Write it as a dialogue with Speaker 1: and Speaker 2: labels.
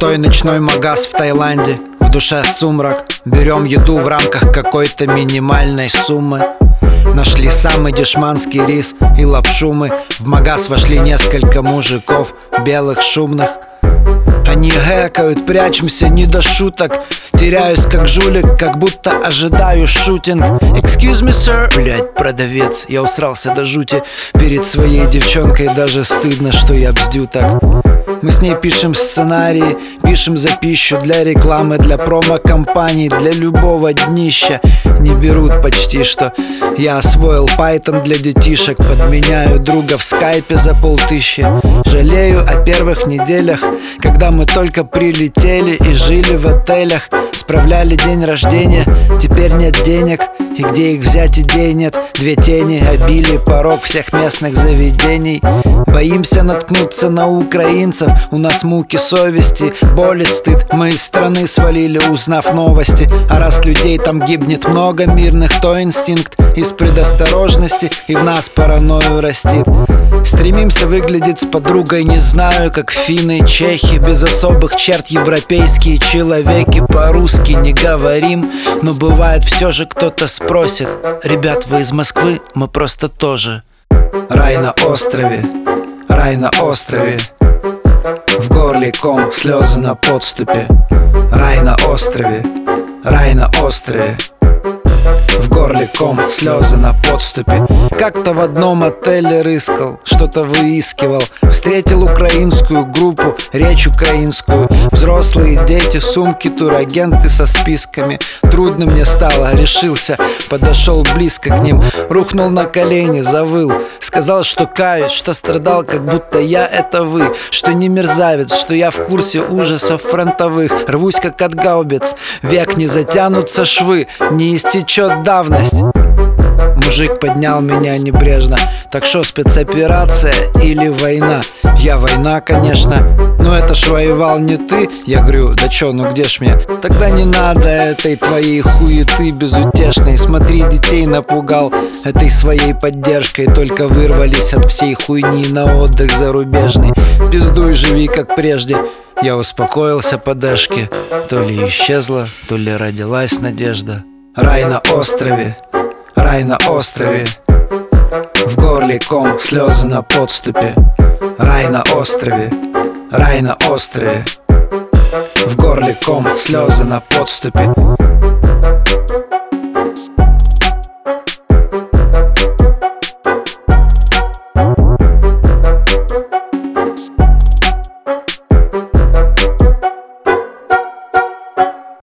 Speaker 1: Пустой ночной магаз в Таиланде, в душе сумрак. Берем еду в рамках какой-то минимальной суммы. Нашли самый дешманский рис и лапшу мы. В магаз вошли несколько мужиков, белых, шумных. Они гэкают, прячемся, не до шуток. Теряюсь как жулик, как будто ожидаю шутинг. Excuse me, sir. Блять, продавец, я усрался до жути. Перед своей девчонкой даже стыдно, что я бздю так. Мы с ней пишем сценарии, пишем за пищу, для рекламы, для промо-компаний, для любого днища. Не берут почти что. Я освоил Python для детишек, подменяю друга в скайпе за 5000. Жалею о первых неделях, когда мы только прилетели и жили в отелях. Справляли день рождения, теперь нет денег, и где их взять, идей нет. Две тени, обилие, порог всех местных заведений. Боимся наткнуться на украинцев, у нас муки совести, боль и стыд. Мы из страны свалили, узнав новости. А раз людей там гибнет много мирных, то инстинкт из предосторожности и в нас паранойю растит. Стремимся выглядеть с подругой, не знаю, как финны, чехи. Без особых черт европейские человеки, по-русски не говорим. Но бывает все же кто-то спросит: ребят, вы из Москвы? Мы просто тоже. Рай на острове, рай на острове. В горле ком, слезы на подступе. Рай на острове, рай на острове. В горле ком, слезы на подступе. Как-то в одном отеле рыскал, что-то выискивал. Встретил украинскую группу, речь украинскую. Взрослые дети, сумки, турагенты со списками. Трудно мне стало, решился, подошел близко к ним. Рухнул на колени, завыл. Сказал, что каюсь, что страдал, как будто я это вы. Что не мерзавец, что я в курсе ужасов фронтовых. Рвусь как от гаубиц, век не затянутся швы, не истечет давность. Мужик поднял меня небрежно: так что, спецоперация или война? Я война, конечно. Но это ж воевал не ты. Я говорю, да чё, ну где ж мне? Тогда не надо этой твоей хуеты безутешной. Смотри, детей напугал этой своей поддержкой. Только вырвались от всей хуйни на отдых зарубежный. Пиздуй, живи как прежде. Я успокоился по дэшке. То ли исчезла, то ли родилась надежда. Рай на острове, рай на острове. В горле ком, слезы на подступе. Рай на острове, рай на острове. В горле ком, слезы на подступе.